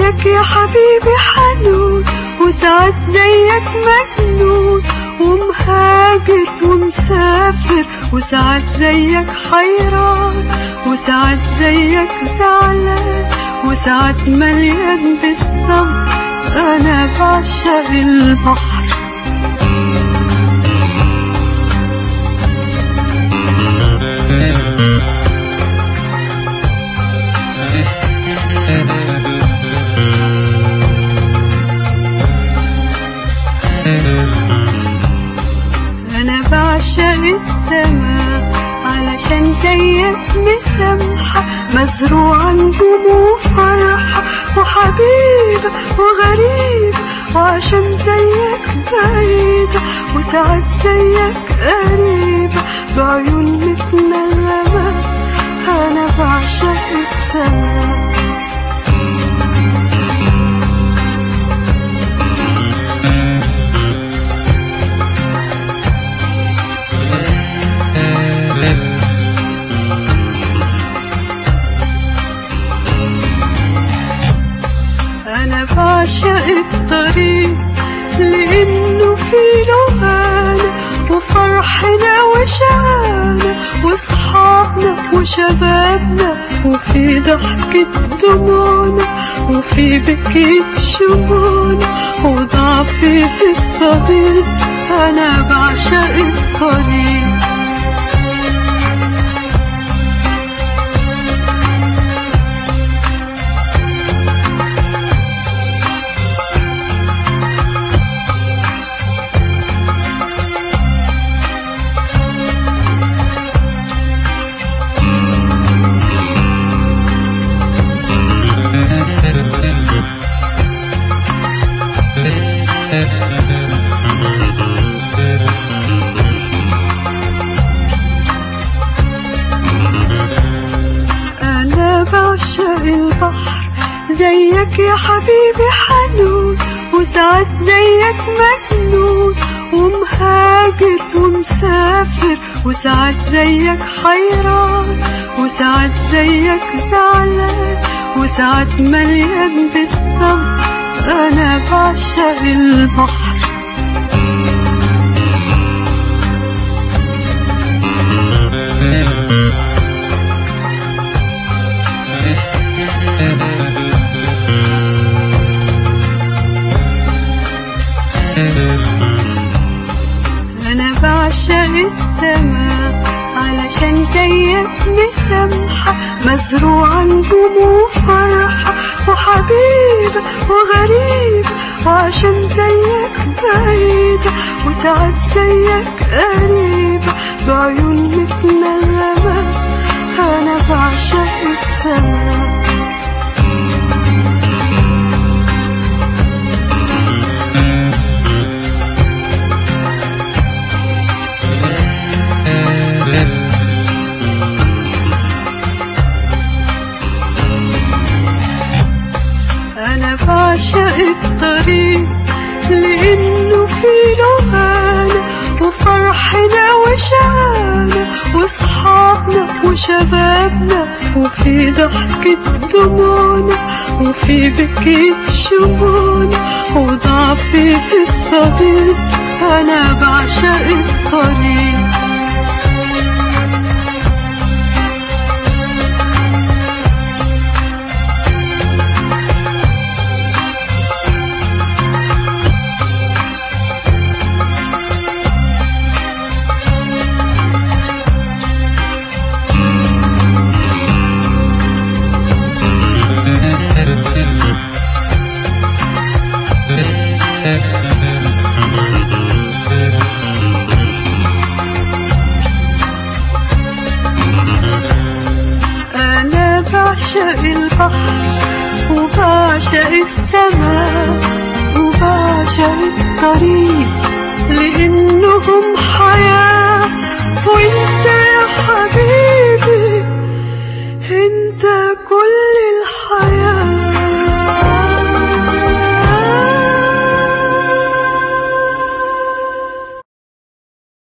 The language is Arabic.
زيك يا حبيبي حنون، وساعات زيك مجنون ومهاجر ومسافر، وساعات زيك حيران، وساعات زيك زعلان، وساعات مليان بالصبر. أنا بعشق البحر. أنا بعشق السماء علشان زيك مسامحة، مزروعة نجوم وفرحة وحبيبة وغريبة، وعشان زيك بعيدة وساعات زيك قريبة بعيون متنغمة. أنا بعشق السماء. أنا بعشق الطريق لأنه فيه لهانا وفرحنا وشعانا وصحابنا وشبابنا، وفي ضحكة دموعنا وفي بكية شموعنا وضعفي الصديق. أنا بعشق الطريق. أنا بعشق البحر زيك يا حبيبي حنون، وساعات زيك مجنون ومهاجر ومسافر، وساعات زيك حيران، وساعات زيك زعلان، وساعات مليان بالصبر. أنا بعشق البحر. أنا بعشق السماء علشان زيك مسامحة، مزروعة نجوم وفرحة وحبيبة وغريبة، وعشان زيك بعيدة وساعات زيك قريبة بعيون متنغمة. أنا بعشق السماء. أنا بعشق الطريق لأنه فيه لهانا وفرحنا وشعانا وصحابنا وشبابنا، وفي ضحكة دموعنا وفي بكية شموعنا وضعفي الصديق. أنا بعشق الطريق. أنا بعشق البحر وبعشق السماء وبعشق الطريق، لأنهم حياة